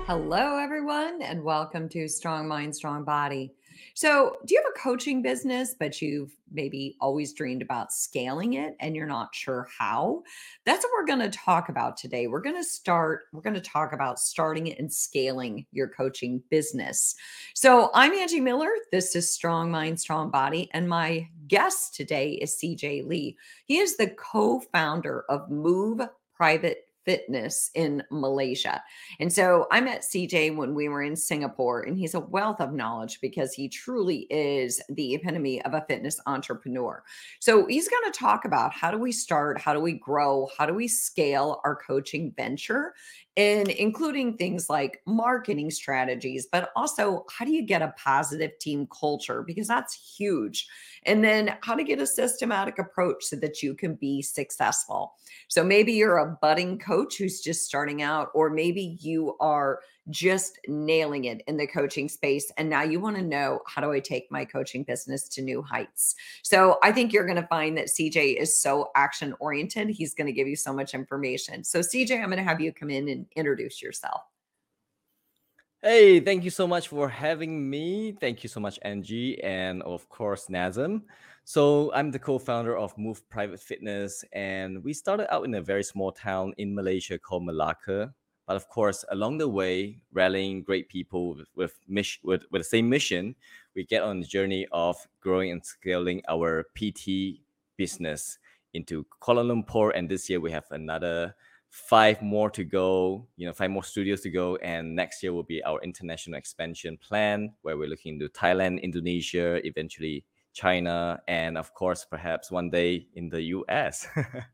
Hello, everyone, and welcome to Strong Mind, Strong Body. So, do you have a coaching business, but you've maybe always dreamed about scaling it and you're not sure how? That's what we're going to talk about today. We're going to talk about starting and scaling your coaching business. So, I'm Angie Miller. This is Strong Mind, Strong Body. And my guest today is CJ Lee. He is the co founder of Move Private Fitness in Malaysia. And so I met CJ when we were in Singapore, and he's a wealth of knowledge because he truly is the epitome of a fitness entrepreneur. So he's going to talk about how do we start, how do we grow, how do we scale our coaching venture, and including things like marketing strategies, but also how do you get a positive team culture because that's huge. And then how to get a systematic approach so that you can be successful. So maybe you're a budding coach who's just starting out, or maybe you are just nailing it in the coaching space. And now you want to know, how do I take my coaching business to new heights? So I think you're going to find that CJ is so action oriented. He's going to give you so much information. So, CJ, I'm going to have you come in and introduce yourself. Hey, thank you so much for having me. Thank you so much, Angie, and of course, Nazem. So, I'm the co founder of Move Private Fitness, and we started out in a very small town in Malaysia called Malacca. But of course, along the way, rallying great people with the same mission, we get on the journey of growing and scaling our PT business into Kuala Lumpur. And this year, we have another five more to go, 5 more studios to go. And next year will be our international expansion plan where we're looking into Thailand, Indonesia, eventually China, and of course, perhaps one day in the US.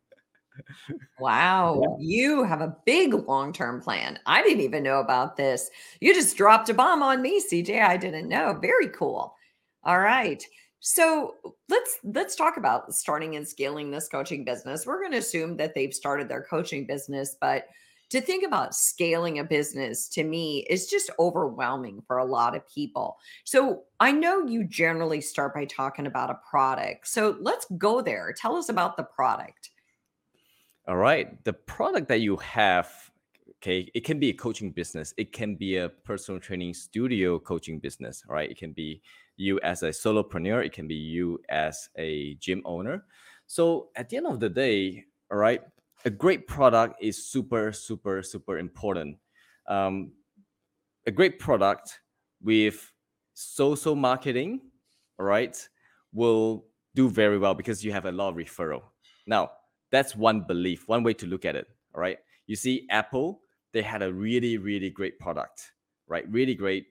Wow, you have a big long-term plan. I didn't even know about this. You just dropped a bomb on me, CJ. I didn't know. Very cool. All right. So let's talk about starting and scaling this coaching business. We're going to assume that they've started their coaching business, but to think about scaling a business to me is just overwhelming for a lot of people. So I know you generally start by talking about a product. So let's go there. Tell us about the product. All right. The product that you have, okay, it can be a coaching business. It can be a personal training studio coaching business, all right? It can be you as a solopreneur. It can be you as a gym owner. So at the end of the day, all right, a great product is super, super, super important. Um, a great product with social marketing, all right, will do very well because you have a lot of referral. Now, that's one belief, one way to look at it. All right. You see, Apple, they had a really, really great product, right? Really great,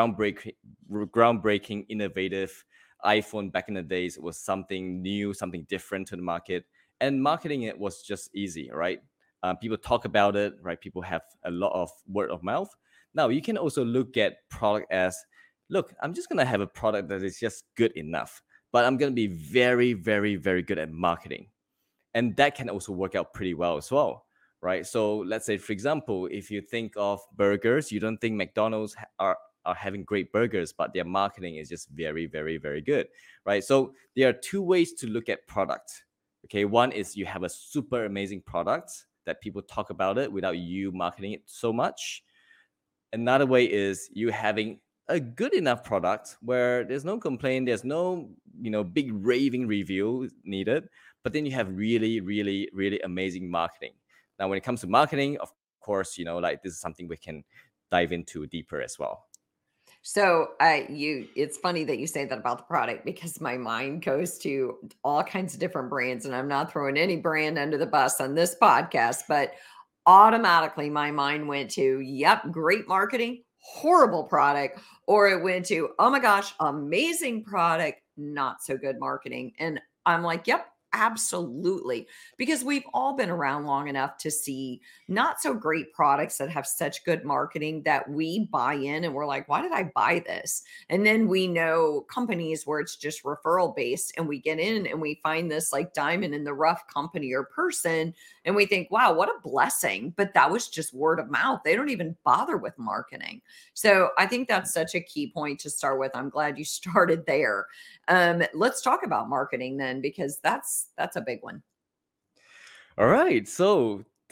groundbreaking, innovative iPhone back in the days. It was something new, something different to the market. And marketing it was just easy, right? People talk about it, right? People have a lot of word of mouth. Now, you can also look at product as, look, I'm just going to have a product that is just good enough, but I'm going to be very, very, very good at marketing. And that can also work out pretty well as well, right? So let's say, for example, if you think of burgers, you don't think McDonald's are having great burgers, but their marketing is just very, very, very good, right? So there are two ways to look at product. Okay, one is you have a super amazing product that people talk about it without you marketing it so much. Another way is you having a good enough product where there's no complaint, there's no big raving review needed, but then you have really, really, really amazing marketing. Now, when it comes to marketing, of course, like this is something we can dive into deeper as well. So, it's funny that you say that about the product because my mind goes to all kinds of different brands, and I'm not throwing any brand under the bus on this podcast, but automatically my mind went to, yep, great marketing, horrible product, or it went to, oh my gosh, amazing product, not so good marketing. And I'm like, yep, absolutely. Because we've all been around long enough to see not so great products that have such good marketing that we buy in and we're like, why did I buy this? And then we know companies where it's just referral based and we get in and we find this like diamond in the rough company or person and we think, wow, what a blessing. But that was just word of mouth. They don't even bother with marketing. So I think that's such a key point to start with. I'm glad you started there. Let's talk about marketing then, because that's a big one. All right. So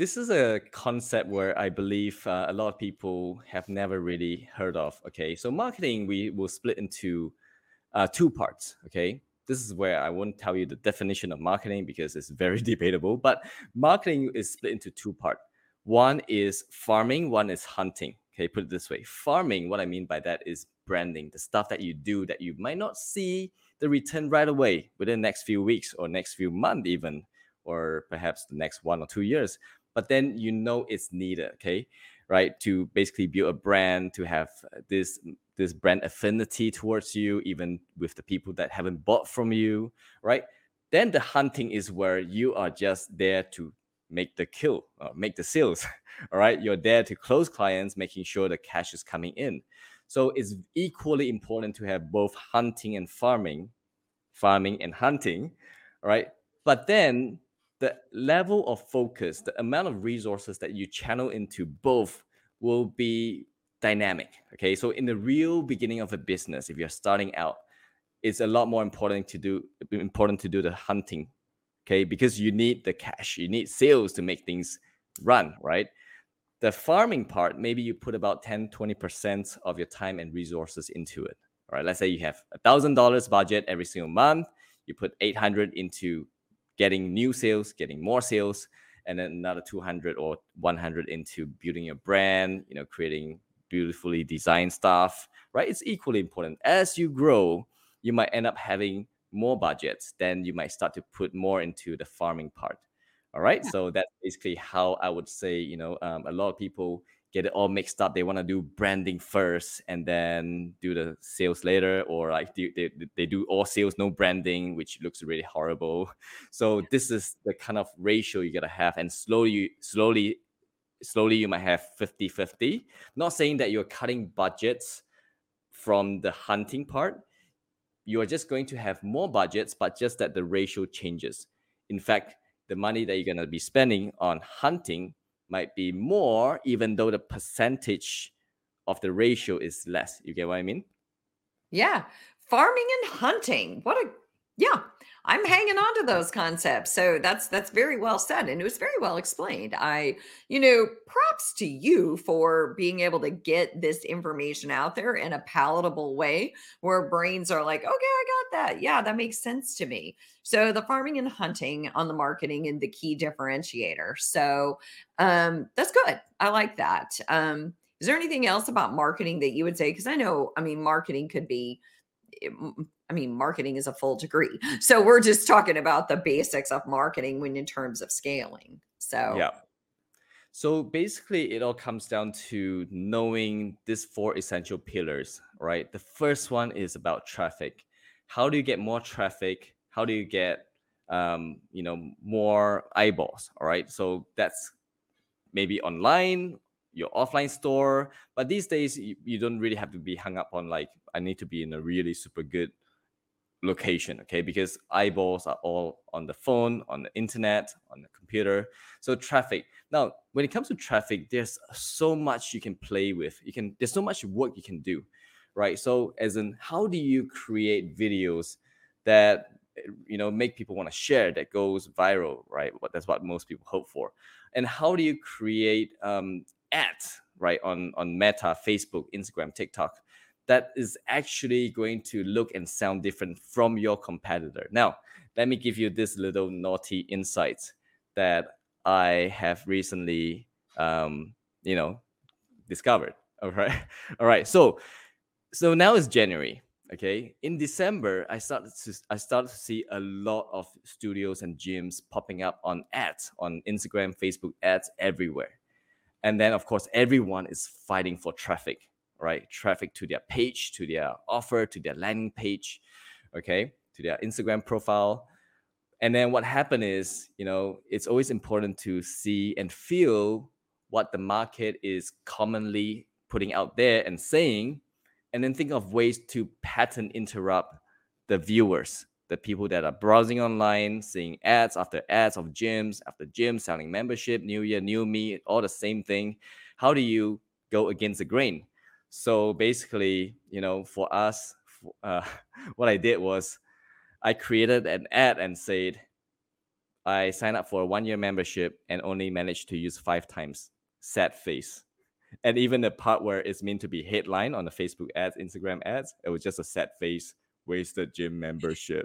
This is a concept where I believe a lot of people have never really heard of. Okay, so marketing we will split into two parts. Okay, this is where I won't tell you the definition of marketing because it's very debatable. But marketing is split into two parts. One is farming, one is hunting. Okay, put it this way: farming. What I mean by that is branding, the stuff that you do that you might not see the return right away within the next few weeks or next few months, even, or perhaps the next 1 or 2 years. But then you know it's needed. Okay, right, to basically build a brand, to have this brand affinity towards you, even with the people that haven't bought from you, right? Then the hunting is where you are just there to make the kill, make the sales. All right, you're there to close clients, making sure the cash is coming in. So it's equally important to have both hunting and farming and hunting, right? But then the level of focus, the amount of resources that you channel into both will be dynamic. Okay, so in the real beginning of a business, if you're starting out, it's a lot more important to do the hunting. Okay, because you need the cash, you need sales to make things run, right? The farming part, maybe you put about 10-20% of your time and resources into it. All right, let's say you have $1,000 budget every single month. You put 800 into getting new sales, getting more sales, and then another 200 or 100 into building your brand, creating beautifully designed stuff, right? It's equally important. As you grow, you might end up having more budgets. Then you might start to put more into the farming part. All right. So that's basically how I would say, a lot of people get it all mixed up. They want to do branding first and then do the sales later, or like they do all sales, no branding, which looks really horrible. So this is the kind of ratio you got to have. And slowly, you might have 50-50. Not saying that you're cutting budgets from the hunting part. You are just going to have more budgets, but just that the ratio changes. In fact, the money that you're going to be spending on hunting might be more, even though the percentage of the ratio is less. You get what I mean? Yeah. Farming and hunting. Yeah, I'm hanging on to those concepts. So that's very well said. And it was very well explained. Props to you for being able to get this information out there in a palatable way where brains are like, okay, I got that. Yeah, that makes sense to me. So the farming and hunting on the marketing and the key differentiator. So that's good. I like that. Is there anything else about marketing that you would say? Because marketing could be, marketing is a full degree. So we're just talking about the basics of marketing when in terms of scaling. So, Yeah. So basically, it all comes down to knowing these four essential pillars, right? The first one is about traffic. How do you get more traffic? How do you get, more eyeballs? All right. So that's maybe online, your offline store. But these days, you don't really have to be hung up on like, I need to be in a really super good location, okay? Because eyeballs are all on the phone, on the internet, on the computer. So traffic. Now, when it comes to traffic, there's so much you can play with. There's so much work you can do, right? So as in, how do you create videos that make people want to share, that goes viral, right? That's what most people hope for. And how do you create ads, right, on Meta, Facebook, Instagram, TikTok, that is actually going to look and sound different from your competitor? Now, let me give you this little naughty insight that I have recently, discovered. All right, all right. So now it's January. Okay, in December, I started to see a lot of studios and gyms popping up on ads on Instagram, Facebook, ads everywhere. And then, of course, everyone is fighting for traffic, right? Traffic to their page, to their offer, to their landing page, okay, to their Instagram profile. And then what happened is, it's always important to see and feel what the market is commonly putting out there and saying, and then think of ways to pattern interrupt the viewers, the people that are browsing online, seeing ads after ads of gyms after gyms, selling membership, new year, new me, all the same thing. How do you go against the grain? So basically, for us, what I did was I created an ad and said, I signed up for a 1 year membership and only managed to use 5 times. Sad face. And even the part where it's meant to be headline on the Facebook ads, Instagram ads, it was just a sad face, wasted gym membership.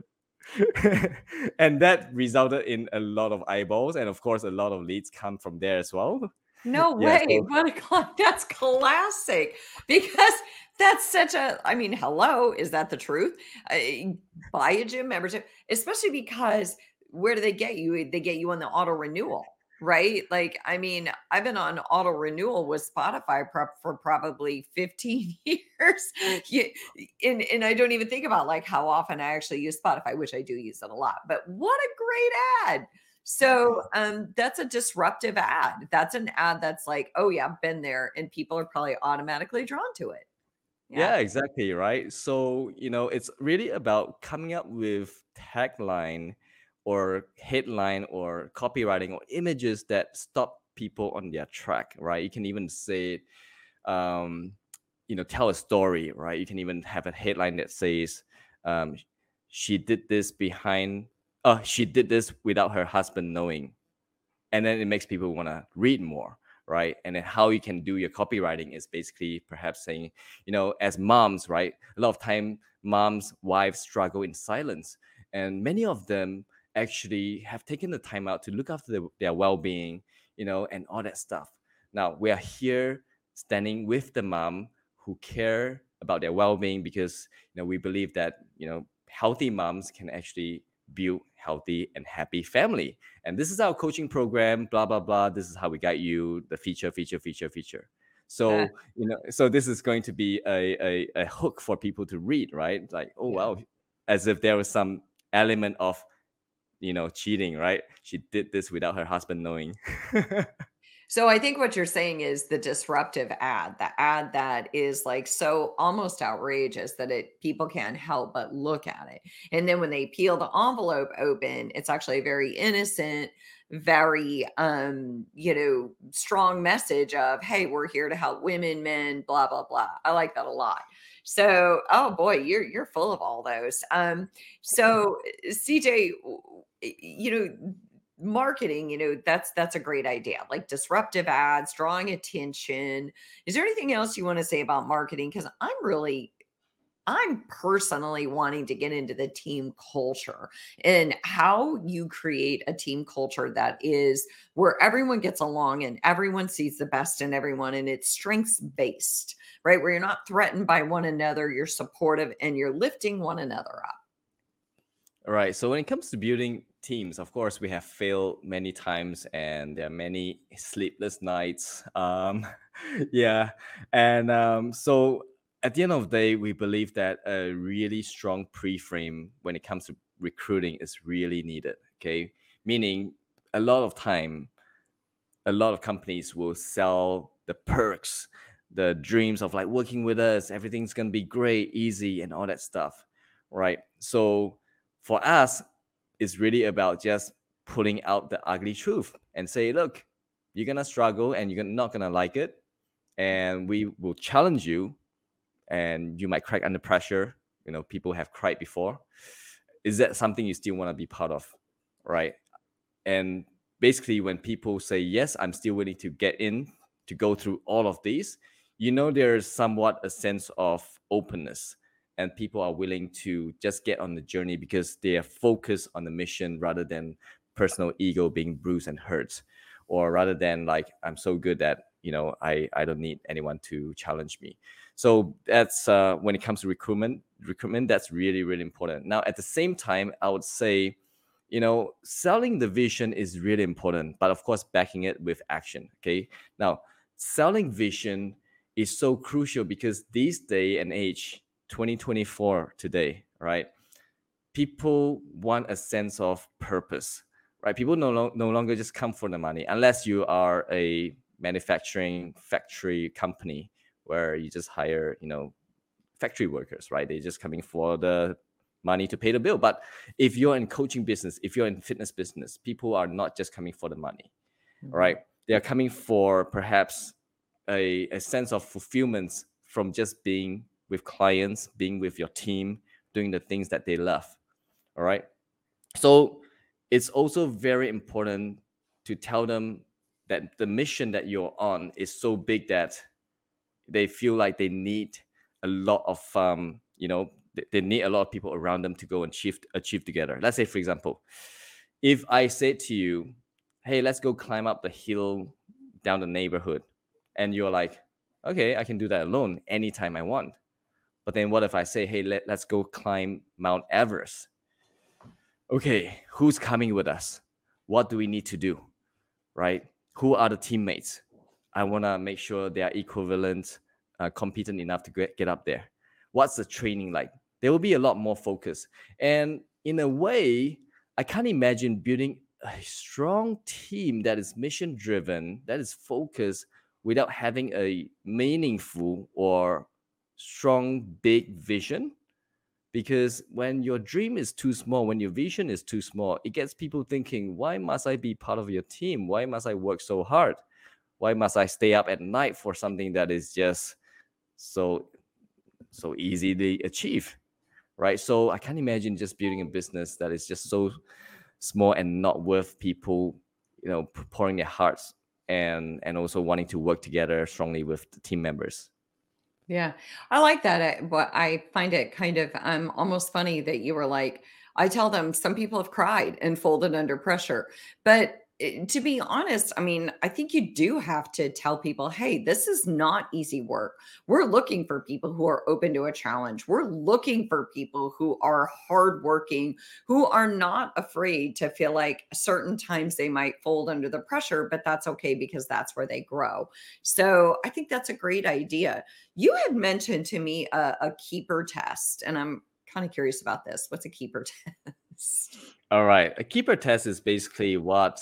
And that resulted in a lot of eyeballs, and of course a lot of leads come from there as well. No Yeah, way. so That's classic because that's such a, I mean, hello, is that the truth? Buy a gym membership, especially because where do they get you? They get you on the auto renewal, right? Like, I mean, I've been on auto renewal with Spotify for probably 15 years. Yeah, and I don't even think about like how often I actually use Spotify, which I do use it a lot. But what a great ad. So, that's a disruptive ad. That's an ad that's like, "Oh, yeah, been there," and people are probably automatically drawn to it. Yeah, yeah, exactly, right? So, it's really about coming up with tagline or headline or copywriting or images that stop people on their track, right? You can even say, um, tell a story, right? You can even have a headline that says, um, she did this she did this without her husband knowing. And then it makes people want to read more, right? And then how you can do your copywriting is basically perhaps saying, as moms, right, a lot of time moms wives struggle in silence, and many of them actually have taken the time out to look after their well-being, and all that stuff. Now we are here standing with the mom who care about their well-being, because we believe that healthy moms can actually build healthy and happy family. And this is our coaching program, blah blah blah. This is how we guide you, the feature. uh, So this is going to be a hook for people to read, right? Like, oh yeah. wow, as if there was some element of cheating, right? She did this without her husband knowing. So I think what you're saying is the disruptive ad, the ad that is like so almost outrageous that people can't help but look at it. And then when they peel the envelope open, it's actually a very innocent, very strong message of, hey, we're here to help women, men, blah, blah, blah. I like that a lot. So, oh boy, you're full of all those. So CJ, marketing, that's a great idea, like disruptive ads, drawing attention. Is there anything else you want to say about marketing? Because I'm personally wanting to get into the team culture and how you create a team culture that is where everyone gets along and everyone sees the best in everyone, and it's strengths based, right? Where you're not threatened by one another, you're supportive and you're lifting one another up. All right. So when it comes to building teams, of course, we have failed many times, and there are many sleepless nights. Yeah, and so at the end of the day, we believe that a really strong pre-frame when it comes to recruiting is really needed. Okay, meaning a lot of time, a lot of companies will sell the perks, the dreams of like working with us, everything's gonna be great, easy, and all that stuff, right? So for us, it's really about just putting out the ugly truth and say, look, you're gonna struggle and you're not gonna like it, and we will challenge you, and you might crack under pressure. People have cried before. Is that something you still want to be part of, right? And basically, when people say, yes, I'm still willing to get in, to go through all of these, there's somewhat a sense of openness, and people are willing to just get on the journey because they are focused on the mission rather than personal ego being bruised and hurt, or rather than like, I'm so good that I don't need anyone to challenge me. So that's when it comes to recruitment, that's really, really important. Now at the same time, I would say, selling the vision is really important, but of course, backing it with action. Okay. Now, selling vision is so crucial because this day and age, 2024 today, right? People want a sense of purpose, right? People no longer just come for the money, unless you are a manufacturing factory company where you just hire, factory workers, right? They're just coming for the money to pay the bill. But if you're in coaching business, if you're in fitness business, people are not just coming for the money, Mhm. right? They are coming for perhaps a sense of fulfillment from just being with clients, being with your team, doing the things that they love. All right. So it's also very important to tell them that the mission that you're on is so big that they feel like they need a lot of they need a lot of people around them to go and achieve together. Let's say, for example, if I say to you, hey, let's go climb up the hill down the neighborhood, and you're like, okay, I can do that alone anytime I want. But then what if I say, hey, let's go climb Mount Everest? Okay, who's coming with us? What do we need to do? Right? Who are the teammates? I want to make sure they are equivalent, competent enough to get up there. What's the training like? There will be a lot more focus. And in a way, I can't imagine building a strong team that is mission driven, that is focused, without having a meaningful or strong, big vision. Because when your dream is too small, when your vision is too small, it gets people thinking, why must I be part of your team? Why must I work so hard? Why must I stay up at night for something that is just so easily achieved, right? So I can't imagine just building a business that is just so small and not worth people, pouring their hearts and also wanting to work together strongly with the team members. Yeah, I like that, but I find it kind of almost funny that you were like, I tell them some people have cried and folded under pressure. But to be honest, I mean, I think you do have to tell people, hey, this is not easy work. We're looking for people who are open to a challenge. We're looking for people who are hardworking, who are not afraid to feel like certain times they might fold under the pressure, but that's okay because that's where they grow. So I think that's a great idea. You had mentioned to me a keeper test, and I'm kind of curious about this. What's a keeper test? All right. A keeper test is basically what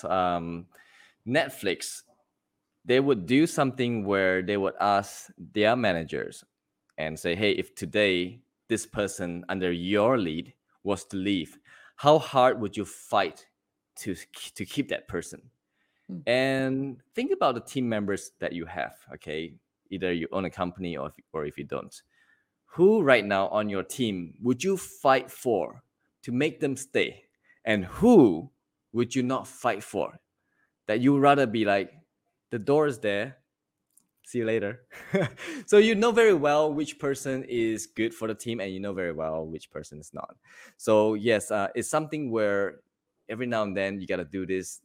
Netflix, they would do something where they would ask their managers and say, hey, if today this person under your lead was to leave, how hard would you fight to keep that person? Hmm. And think about the team members that you have, okay? Either you own a company or if you don't. Who right now on your team would you fight for to make them stay? And who would you not fight for? That you rather be like, the door is there, see you later. So you know very well which person is good for the team and you know very well which person is not. So yes, it's something where every now and then you got to do this,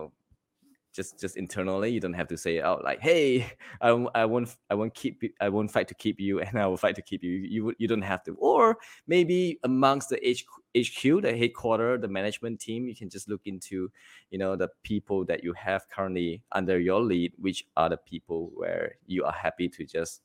just internally. You don't have to say it out like, hey, I won't fight to keep you and I will fight to keep you. You don't have to. Or maybe amongst the HQ, the headquarter, the management team, you can just look into the people that you have currently under your lead, which are the people where you are happy to just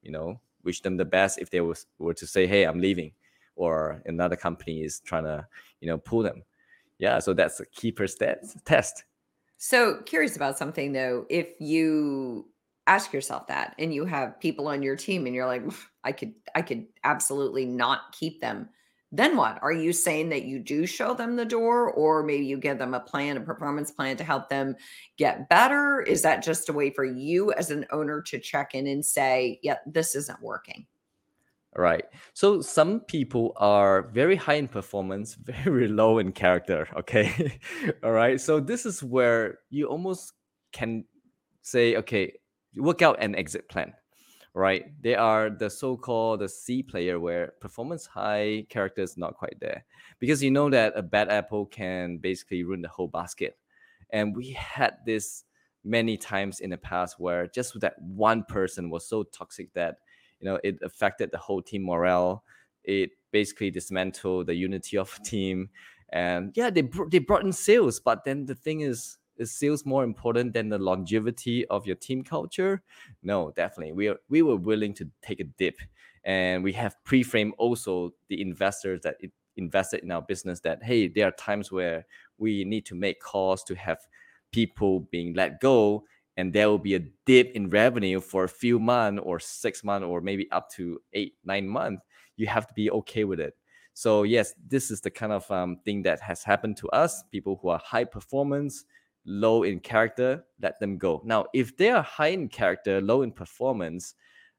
wish them the best if they were to say, hey, I'm leaving, or another company is trying to pull them. Yeah, so that's a keeper test. So, curious about something though. If you ask yourself that and you have people on your team and you're like, I could absolutely not keep them. Then what? Are you saying that you do show them the door or maybe you give them a plan, a performance plan to help them get better? Is that just a way for you as an owner to check in and say, yeah, this isn't working? Right. So some people are very high in performance, very low in character. Okay. All right. So this is where you almost can say, okay, work out an exit plan. Right. They are the so-called the C player where performance high, character is not quite there. Because you know that a bad apple can basically ruin the whole basket. And we had this many times in the past where just that one person was so toxic that it affected the whole team morale. It basically dismantled the unity of the team. And yeah, they brought in sales, but then the thing is sales more important than the longevity of your team culture? No, definitely. We were willing to take a dip, and we have pre-framed also the investors that invested in our business that, hey, there are times where we need to make calls to have people being let go, and there will be a dip in revenue for a few months or 6 months or maybe up to 8-9 months. You have to be okay with it. So yes, this is the kind of thing that has happened to us. People who are high performance, low in character, let them go. Now, if they are high in character, low in performance,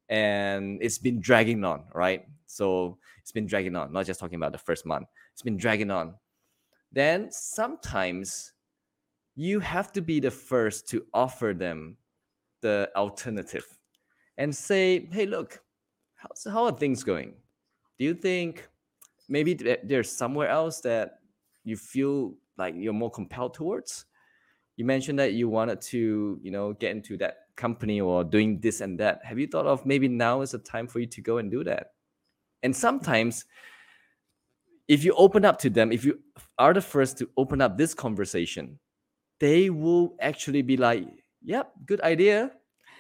and it's been dragging on, right? So it's been dragging on, not just talking about the first month. It's been dragging on. then sometimes you have to be the first to offer them the alternative and say, hey, look, how are things going? Do you think maybe there's somewhere else that you feel like you're more compelled towards? You mentioned that you wanted to, get into that company or doing this and that. Have you thought of maybe now is the time for you to go and do that? And sometimes if you open up to them, if you are the first to open up this conversation, they will actually be like, yep, good idea.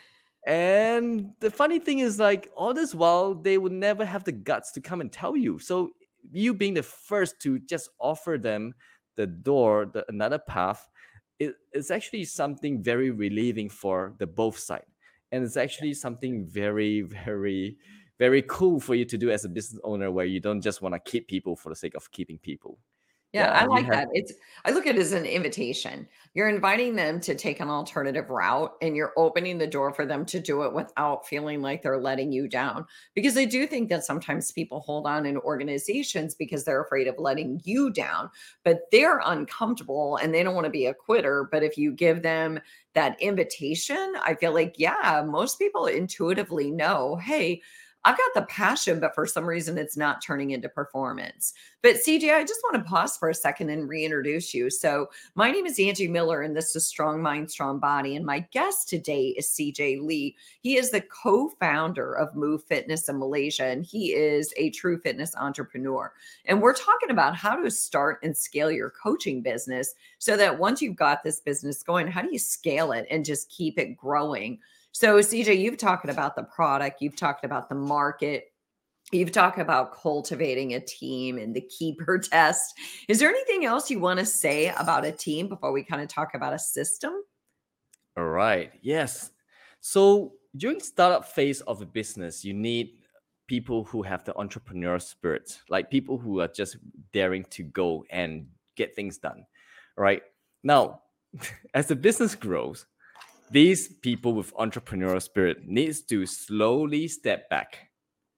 And the funny thing is, like, all this while, they would never have the guts to come and tell you. So you being the first to just offer them the door, another path, it's actually something very relieving for the both side. And it's actually something very, very, very cool for you to do as a business owner, where you don't just want to keep people for the sake of keeping people. Yeah, Yeah, I you like have. that. I look at it as an invitation. You're inviting them to take an alternative route and you're opening the door for them to do it without feeling like they're letting you down. Because I do think that sometimes people hold on in organizations because they're afraid of letting you down, but they're uncomfortable and they don't want to be a quitter. But if you give them that invitation, I feel like, yeah, most people intuitively know, hey, I've got the passion, but for some reason it's not turning into performance. But CJ, I just want to pause for a second and reintroduce you. So, my name is Angie Miller, and this is Strong Mind, Strong Body. And my guest today is CJ Lee. He is the co founder of Move Fitness in Malaysia, and he is a true fitness entrepreneur. And we're talking about how to start and scale your coaching business so that once you've got this business going, how do you scale it and just keep it growing? So, CJ, you've talked about the product, you've talked about the market, you've talked about cultivating a team and the keeper test. Is there anything else you want to say about a team before we kind of talk about a system? All right. Yes. So during startup phase of a business, you need people who have the entrepreneurial spirit, like people who are just daring to go and get things done. All right. Now, as the business grows, these people with entrepreneurial spirit needs to slowly step back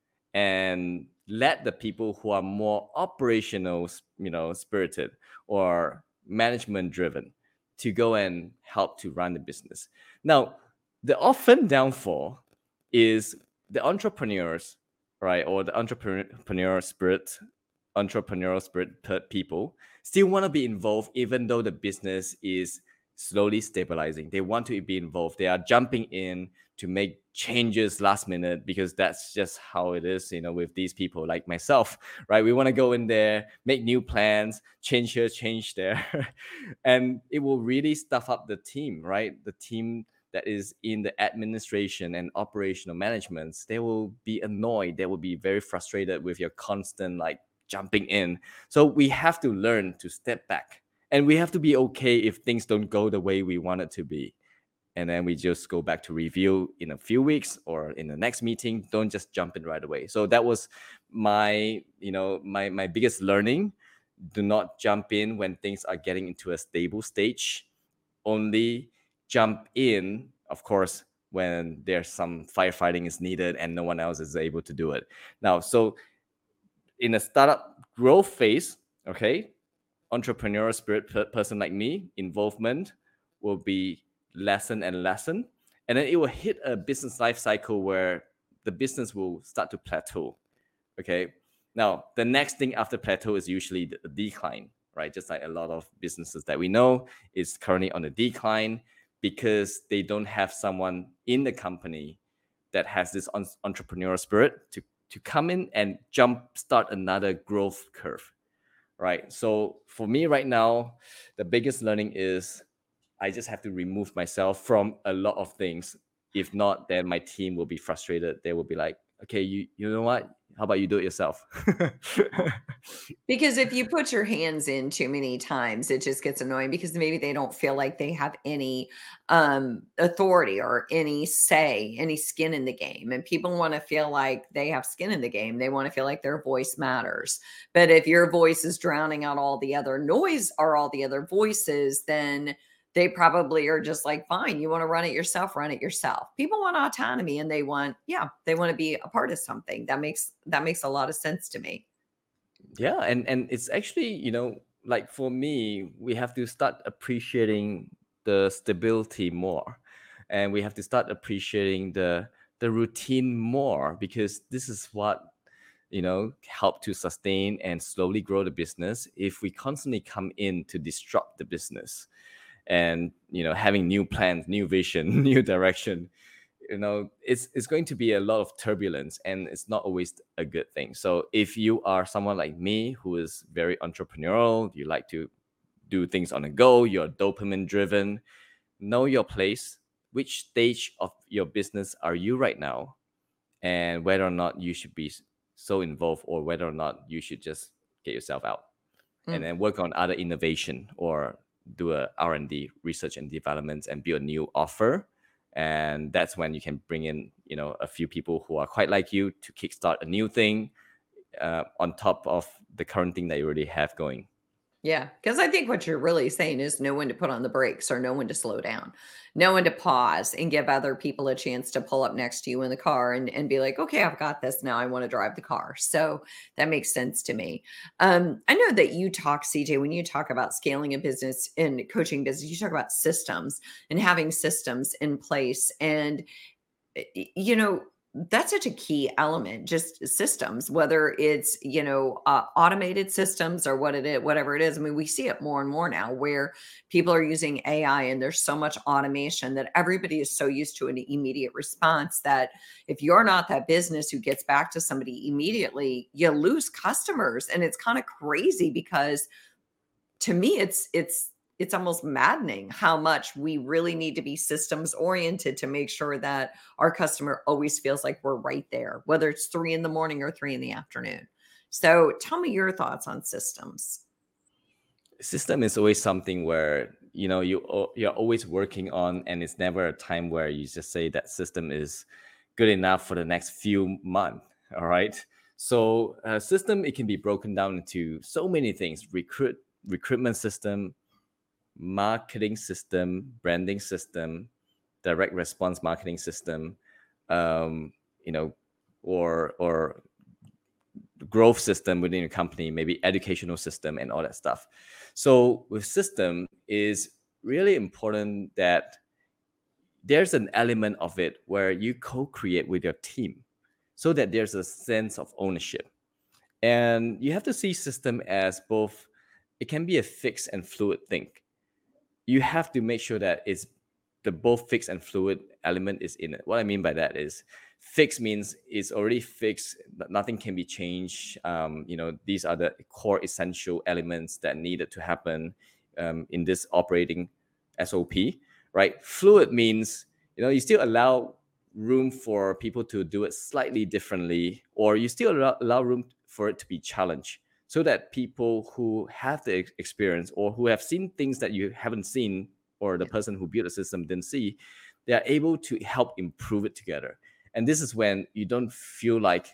and let the people who are more operational, spirited or management driven to go and help to run the business. Now, the often downfall is the entrepreneurs, right, or the entrepreneurial spirit people still want to be involved even though the business is slowly stabilizing. They want to be involved. They are jumping in to make changes last minute because that's just how it is, with these people like myself, right? We want to go in there, make new plans, change here, change there. And it will really stuff up the team, right? The team that is in the administration and operational management, they will be annoyed. They will be very frustrated with your constant like jumping in. So we have to learn to step back, and we have to be okay if things don't go the way we want it to be. And then we just go back to review in a few weeks or in the next meeting. Don't just jump in right away. So that was my biggest learning. Do not jump in when things are getting into a stable stage. Only jump in, of course, when there's some firefighting is needed and no one else is able to do it. Now, so in a startup growth phase, okay, entrepreneurial spirit person like me, involvement will be lessen and lessen. And then it will hit a business life cycle where the business will start to plateau. Okay. Now, the next thing after plateau is usually the decline, right? Just like a lot of businesses that we know is currently on a decline because they don't have someone in the company that has this entrepreneurial spirit to come in and jump start another growth curve, right? So for me right now, the biggest learning is I just have to remove myself from a lot of things. If not, then my team will be frustrated. They will be like, okay, you know what? How about you do it yourself? Because if you put your hands in too many times, it just gets annoying because maybe they don't feel like they have any authority or any say, any skin in the game. And people want to feel like they have skin in the game. They want to feel like their voice matters. But if your voice is drowning out all the other noise or all the other voices, then they probably are just like, fine, you want to run it yourself. People want autonomy and they want to be a part of something. That makes a lot of sense to me. Yeah, and it's actually, like for me, we have to start appreciating the stability more, and we have to start appreciating the routine more, because this is what help to sustain and slowly grow the business. If we constantly come in to disrupt the business and having new plans, new vision, new direction, it's going to be a lot of turbulence, and it's not always a good thing. So if you are someone like me who is very entrepreneurial, you like to do things on a go, you're dopamine driven, know your place. Which stage of your business are you right now, and whether or not you should be so involved, or whether or not you should just get yourself out and Mm. then work on other innovation, or do a R&D, research and development, and build a new offer. And that's when you can bring in a few people who are quite like you to kickstart a new thing, on top of the current thing that you already have going. Yeah, because I think what you're really saying is know when to put on the brakes or know when to slow down, know when to pause and give other people a chance to pull up next to you in the car and be like, okay, I've got this now. I want to drive the car. So that makes sense to me. I know that you talk, CJ, when you talk about scaling a business and coaching business, you talk about systems and having systems in place. And you know, that's such a key element, just systems, whether it's, automated systems or whatever it is. I mean, we see it more and more now where people are using AI and there's so much automation that everybody is so used to an immediate response that if you're not that business who gets back to somebody immediately, you lose customers. And it's kind of crazy because to me it's almost maddening how much we really need to be systems oriented to make sure that our customer always feels like we're right there, whether it's 3 in the morning or 3 in the afternoon. So tell me your thoughts on systems. System is always something where you're always working on, and it's never a time where you just say that system is good enough for the next few months. All right. So a system, it can be broken down into so many things: recruitment system, marketing system, branding system, direct response marketing system, um, you know, or growth system within a company, maybe educational system and all that stuff. So with system is really important that there's an element of it where you co-create with your team, so that there's a sense of ownership. And you have to see system as both, it can be a fixed and fluid thing. You have to make sure that it's the both fixed and fluid element is in it. What I mean by that is, fixed means it's already fixed, nothing can be changed. These are the core essential elements that needed to happen in this operating SOP, right? Fluid means you still allow room for people to do it slightly differently, or you still allow room for it to be challenged, so that people who have the experience, or who have seen things that you haven't seen, or the person who built the system didn't see, they are able to help improve it together. And this is when you don't feel like,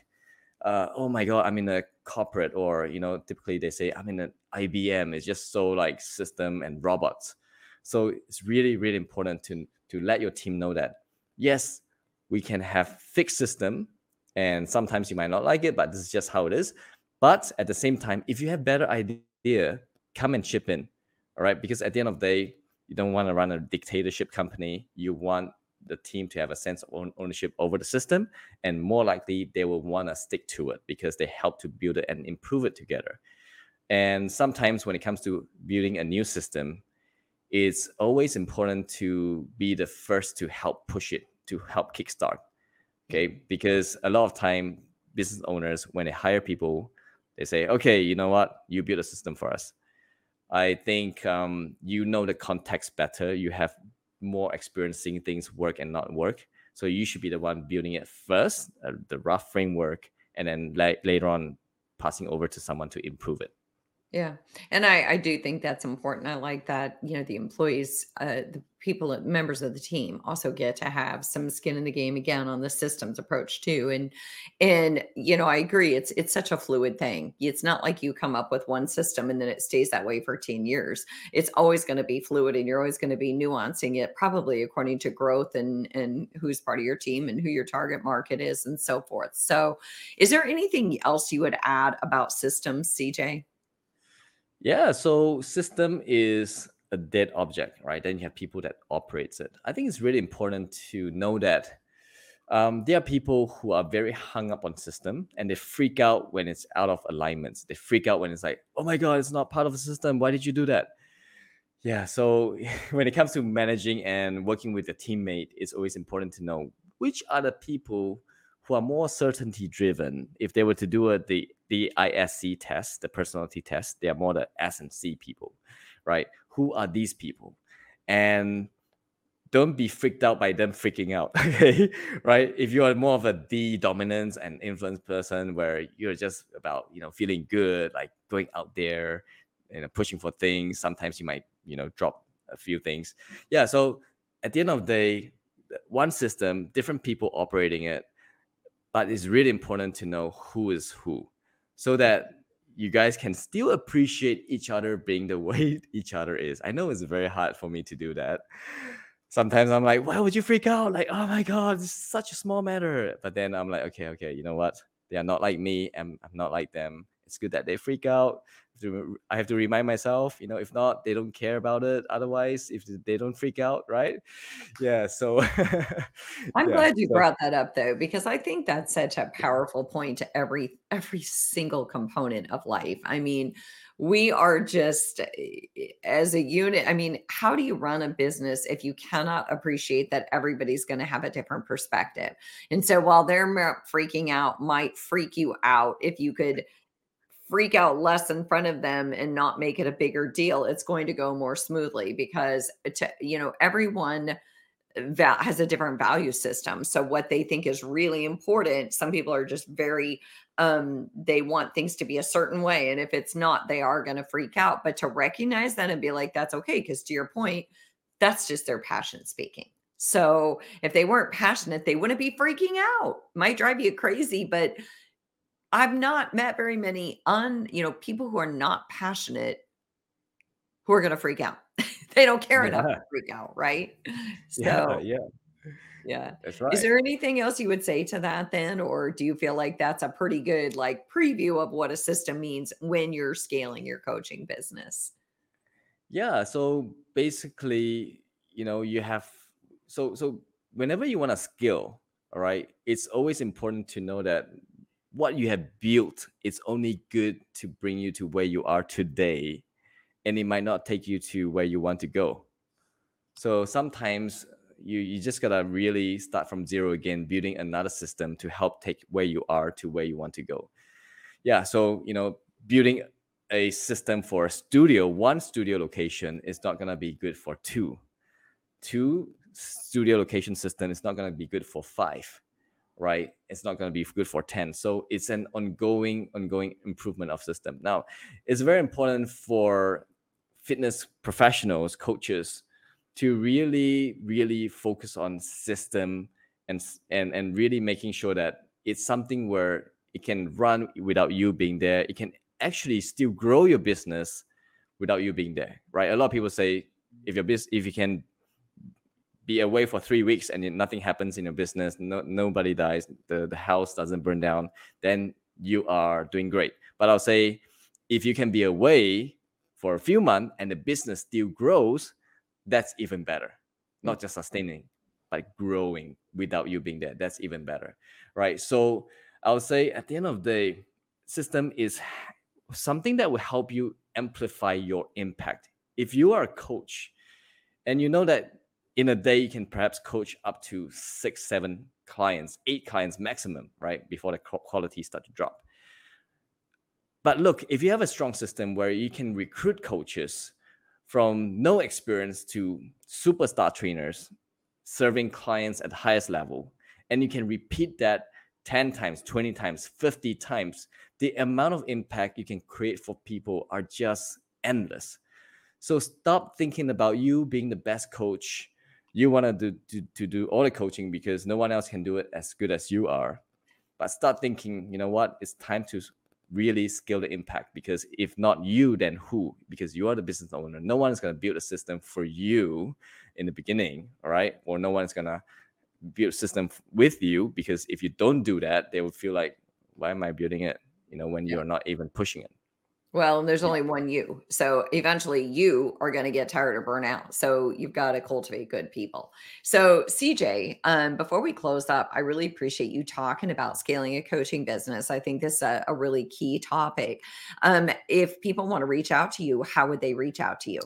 oh my god, I'm in a corporate, or typically they say I'm in an IBM. It's just so like system and robots. So it's really, really important to let your team know that yes, we can have fixed system, and sometimes you might not like it, but this is just how it is. But at the same time, if you have better idea, come and chip in. All right. Because at the end of the day, you don't want to run a dictatorship company. You want the team to have a sense of ownership over the system. And more likely, they will want to stick to it because they help to build it and improve it together. And sometimes when it comes to building a new system, it's always important to be the first to help push it, to help kickstart. Okay. Because a lot of time, business owners, when they hire people, they say, okay, you know what? You build a system for us. I think the context better. You have more experience seeing things work and not work. So you should be the one building it first, the rough framework, and then later on passing over to someone to improve it. Yeah. And I do think that's important. I like that, the employees, the people, members of the team also get to have some skin in the game again on the systems approach too. And I agree. It's such a fluid thing. It's not like you come up with one system and then it stays that way for 10 years. It's always going to be fluid and you're always going to be nuancing it probably according to growth and who's part of your team and who your target market is and so forth. So is there anything else you would add about systems, CJ? Yeah, so system is a dead object, right? Then you have people that operates it. I think it's really important to know that there are people who are very hung up on system and they freak out when it's out of alignments. They freak out when it's like, oh my God, it's not part of the system. Why did you do that? Yeah, so when it comes to managing and working with a teammate, it's always important to know which are the people who are more certainty driven. If they were to do the ISC test, the personality test, they are more the S and C people, right? Who are these people? And don't be freaked out by them freaking out, okay? Right? If you are more of a D dominance and influence person where you're just about, feeling good, like going out there, pushing for things, sometimes you might, drop a few things. Yeah, so at the end of the day, one system, different people operating it, but it's really important to know who is who so that you guys can still appreciate each other being the way each other is. I know it's very hard for me to do that. Sometimes I'm like, why would you freak out? Like, oh my God, this is such a small matter. But then I'm like, okay, you know what? They are not like me and I'm not like them. It's good that they freak out. I have to remind myself, if not, they don't care about it. Otherwise, if they don't freak out, right? Yeah. So, I'm yeah. glad you So, brought that up though, because I think that's such a powerful point to every single component of life. I mean, we are just as a unit. I mean, how do you run a business if you cannot appreciate that everybody's going to have a different perspective? And so while their freaking out might freak you out, if you could freak out less in front of them and not make it a bigger deal, it's going to go more smoothly because everyone has a different value system. So what they think is really important, some people are just very they want things to be a certain way, and if it's not, they are going to freak out. But to recognize that and be like, that's okay, because to your point, that's just their passion speaking. So if they weren't passionate, they wouldn't be freaking out. Might drive you crazy, but I've not met very many people who are not passionate who are going to freak out. They don't care enough yeah, to freak out, right? yeah, So yeah, yeah. that's Is right. there anything else you would say to that then, or do you feel like that's a pretty good, like, preview of what a system means when you're scaling your coaching business? Yeah, so basically, you have so whenever you want to scale, all right, it's always important to know that what you have built is only good to bring you to where you are today, and it might not take you to where you want to go. So sometimes you just gotta really start from zero again, building another system to help take where you are to where you want to go. Yeah, so building a system for a studio, one studio location is not going to be good for two studio location system is not going to be good for five, right? It's not going to be good for 10. So it's an ongoing improvement of system. Now it's very important for fitness professionals, coaches, to really focus on system and really making sure that it's something where it can run without you being there. It can actually still grow your business without you being there, right? A lot of people say if you can be away for 3 weeks and nothing happens in your business, nobody dies, the house doesn't burn down, then you are doing great. But I'll say if you can be away for a few months and the business still grows, that's even better. Mm. Not just sustaining, but growing without you being there. That's even better, right? So I'll say at the end of the day, system is something that will help you amplify your impact. If you are a coach and you know that in a day you can perhaps coach up to 6 7 clients, 8 clients maximum, right, before the quality start to drop. But look, if you have a strong system where you can recruit coaches from no experience to superstar trainers serving clients at the highest level, and you can repeat that 10 times, 20 times, 50 times, the amount of impact you can create for people are just endless. So stop thinking about you being the best coach. You want to do all the coaching because no one else can do it as good as you are. But start thinking, you know what? It's time to really scale the impact, because if not you, then who? Because you are the business owner. No one is going to build a system for you in the beginning, all right? Or no one is going to build a system with you, because if you don't do that, they will feel like, why am I building it? When Yeah. you're not even pushing it. Well, and there's Yeah. only one you. So eventually you are going to get tired or burn out. So you've got to cultivate good people. So CJ, before we close up, I really appreciate you talking about scaling a coaching business. I think this is a really key topic. If people want to reach out to you, how would they reach out to you?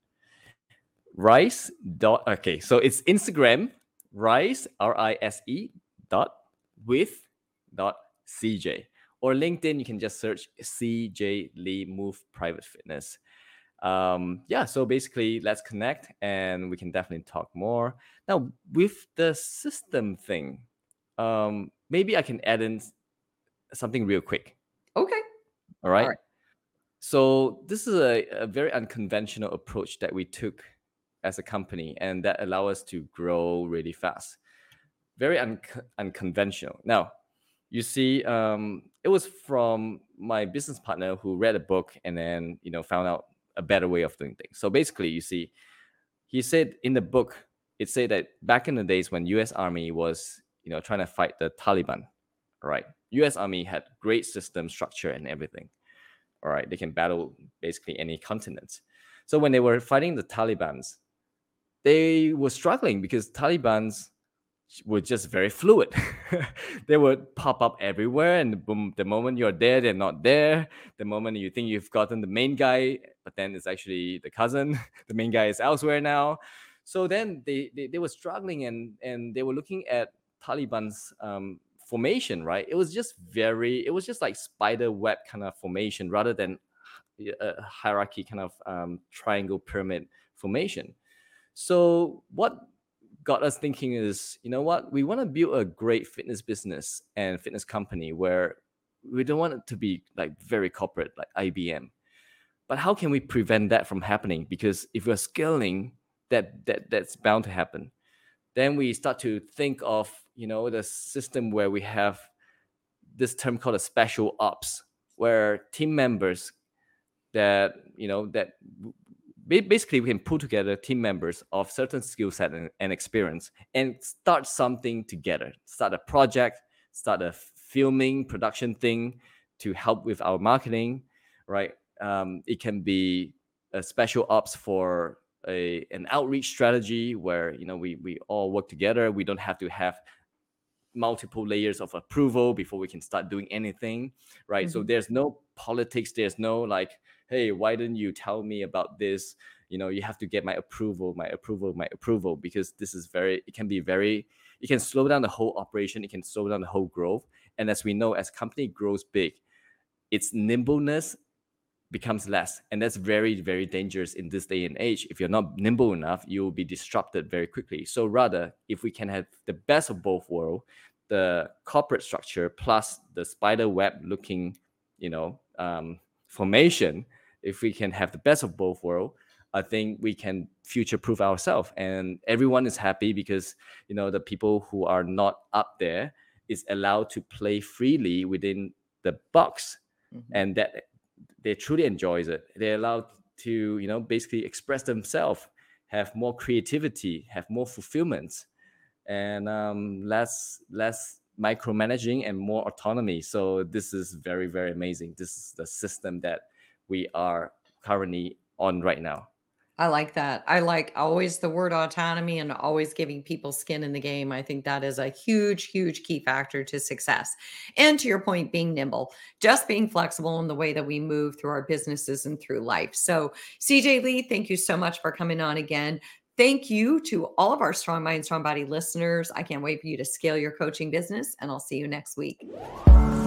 Rice dot okay, so it's Instagram rice rise dot with dot cj, or LinkedIn. You can just search CJ Lee Move Private Fitness. Yeah, so basically let's connect and we can definitely talk more. Now with the system thing, maybe I can add in something real quick. Okay. All All right. right. So this is a very unconventional approach that we took as a company, and that allow us to grow really fast. Very unconventional. Now, you see, it was from my business partner who read a book and then found out a better way of doing things. So basically, you see, he said in the book, it said that back in the days when U.S. Army was trying to fight the Taliban, right? U.S. Army had great system structure and everything. All right, they can battle basically any continent. So when they were fighting the Talibans, they were struggling because Talibans were just very fluid. They would pop up everywhere, and boom, the moment you're there, they're not there. The moment you think you've gotten the main guy, but then it's actually the cousin. The main guy is elsewhere now. So then they were struggling, and they were looking at Taliban's formation, right? It was just like spider web kind of formation rather than a hierarchy kind of triangle pyramid formation. So what got us thinking is, you know what, we want to build a great fitness business and fitness company where we don't want it to be like very corporate like IBM. But how can we prevent that from happening? Because if we're scaling, that's bound to happen. Then we start to think of the system where we have this term called a special ops, where team members that basically we can pull together team members of certain skill set and experience and start something together, start a project, start a filming production thing to help with our marketing, right? It can be a special ops for an outreach strategy where we all work together. We don't have to have multiple layers of approval before we can start doing anything, right? So Mhm. there's no politics, there's no like, hey, why didn't you tell me about this? You have to get my approval, because this is it can slow down the whole operation, it can slow down the whole growth. And as we know, as company grows big, its nimbleness becomes less, and that's very, very dangerous in this day and age. If you're not nimble enough, you will be disrupted very quickly. So rather, if we can have the best of both worlds, the corporate structure plus the spider web looking formation, if we can have the best of both worlds, I think we can future proof ourselves, and everyone is happy because the people who are not up there is allowed to play freely within the box, Mhm. and that they truly enjoys it. They're allowed to basically express themselves, have more creativity, have more fulfillment, and less micromanaging and more autonomy. So this is very, very amazing. This is the system that we are currently on right now. I like that. I like always the word autonomy and always giving people skin in the game. I think that is a huge, huge key factor to success. And to your point, being nimble, just being flexible in the way that we move through our businesses and through life. So, CJ Lee, thank you so much for coming on again. Thank you to all of our Strong Mind, Strong Body listeners. I can't wait for you to scale your coaching business, and I'll see you next week.